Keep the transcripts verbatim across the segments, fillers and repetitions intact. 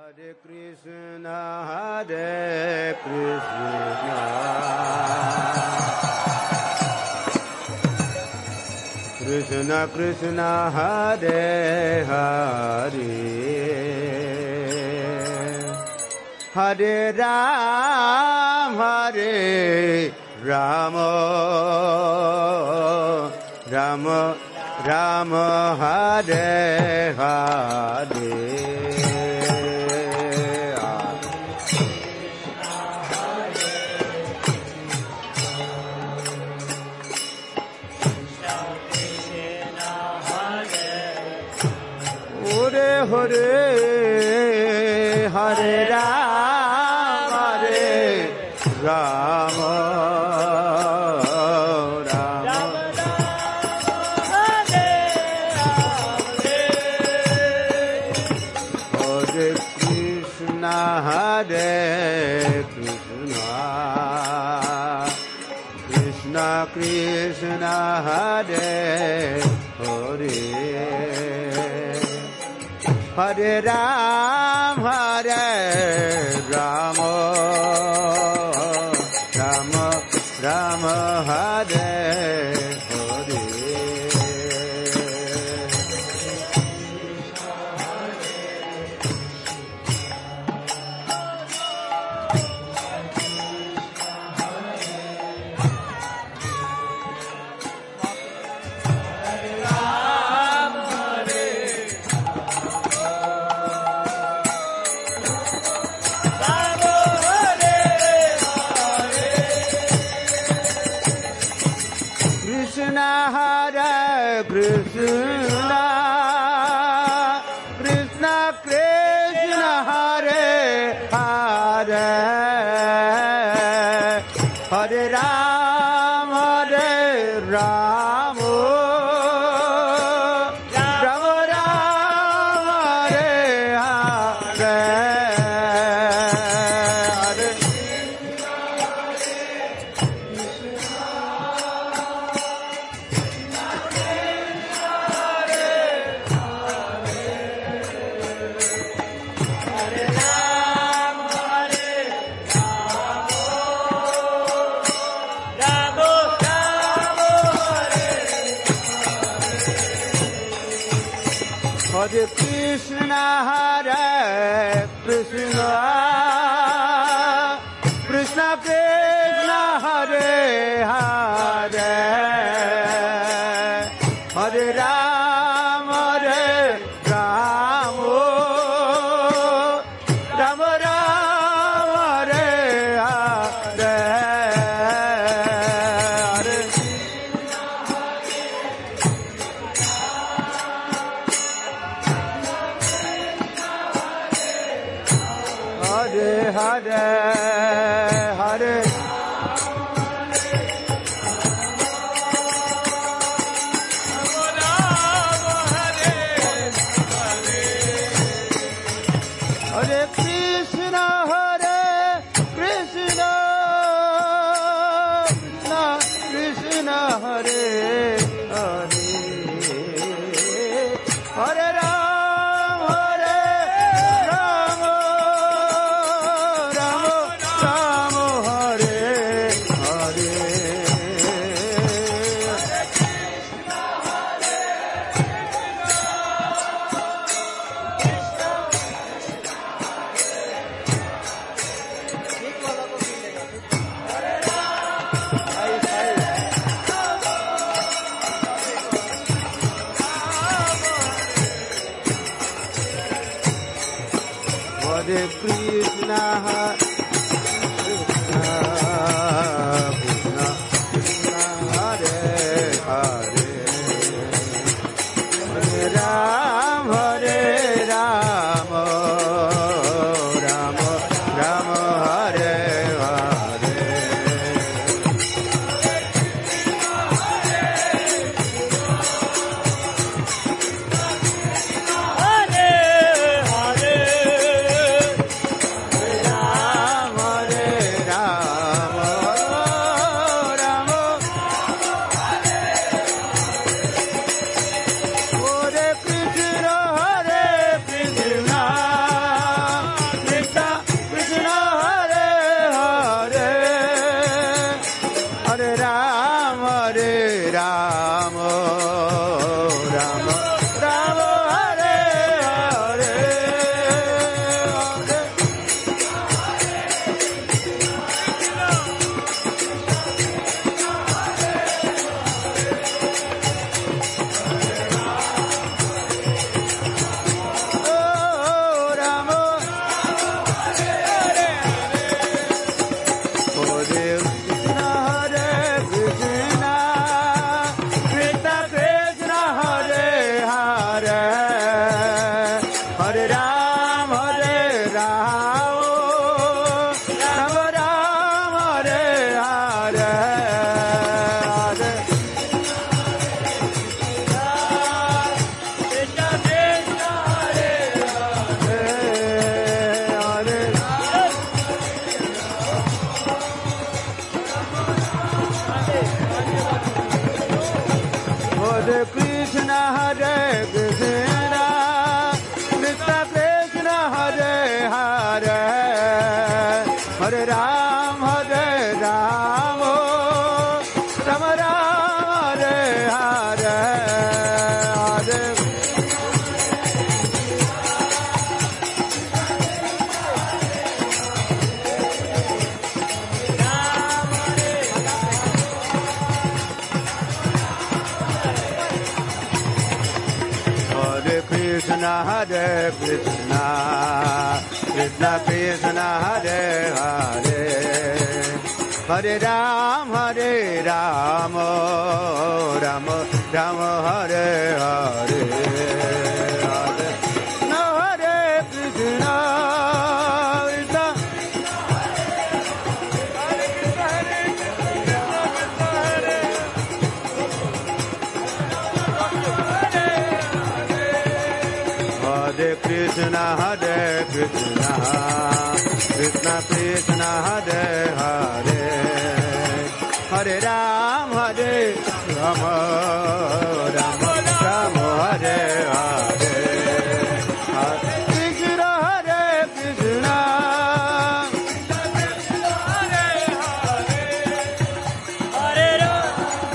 Hare Krishna, Hare Krishna, Krishna Krishna, Hare Hare, Hare Ram, Hare Rama, Rama Rama, Hare Hare. Hare Hare Ram, Hare Rama, Rama Hare Hare, Hare Krishna, Hare Krishna, Krishna Krishna, Hare Hare, Hare Ram, Hare Rama, Rama Rama, Hare Hare. Krishna, Hare Krishna, Krishna Krishna, Hare Hare, Hare Ram, Hare Rama, Rama Rama, Hare Hare, Hare Hare Krishna, Hare Krishna, Krishna Krishna, Hare Hare, Hare Ram, Hare Rama, Rama Rama, Hare Hare, Hare Hare Hare Hare Krishna, Hare Krishna, Krishna Krishna, Hare Hare, Hare Ram, Hare Rama, Rama Rama, Hare Hare. Hare Krishna, Krishna Krishna, Krishna Hare Hare, Hare Ram, Hare Rama, Rama Rama, Hare Hare. Hare Hare, Ram Ram, Hare Ram, Ram Ram, Hare Hare, Hare. Krishna, Hare Krishna, Krishna Krishna, Hare Hare, Hare Ram, Hare Ram, Ram Ram, Hare Hare, Hare No Hare Krishna, Krishna Hare Krishna, Hare Krishna, Krishna Krishna, Hare Hare, Hare Ram, Hare Ram, Ram Ram, Hare Hare, Hare Krishna, Hare Krishna, Hare Ram.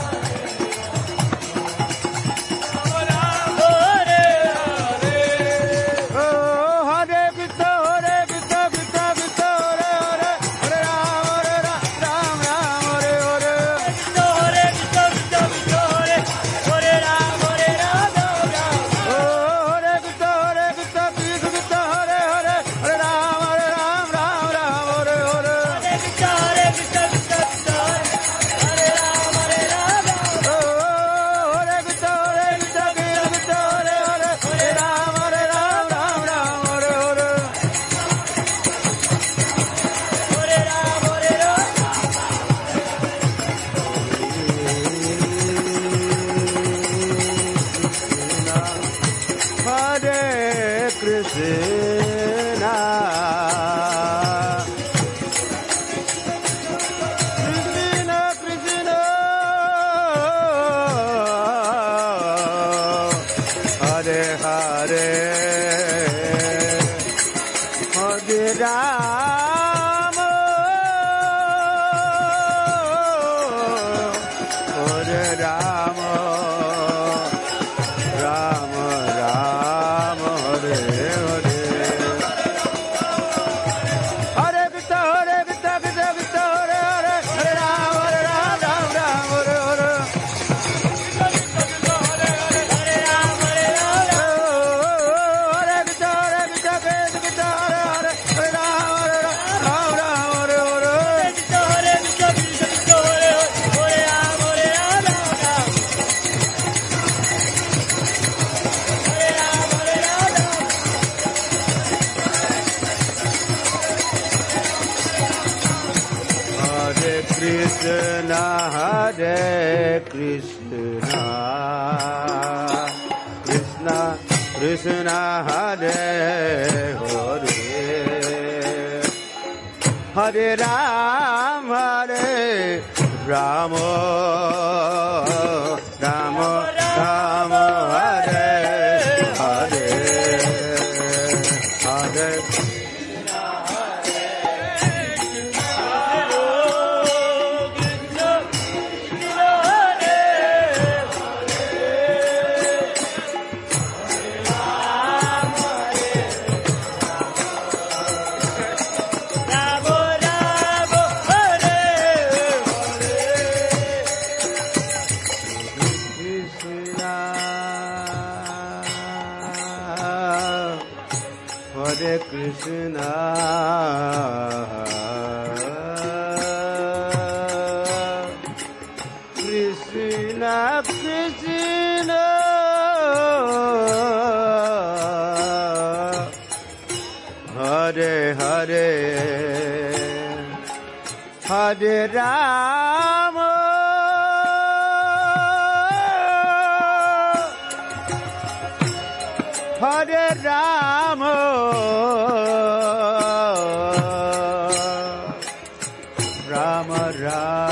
Krishna, Hare Krishna, Krishna Krishna, Hare Hare, Hare Ram, Hare Ram, Ram Ram, Hare Hare, Hare Krishna, Krishna, Krishna, Hare Hare, Hare Rama, Hare Rama, Rama Rama.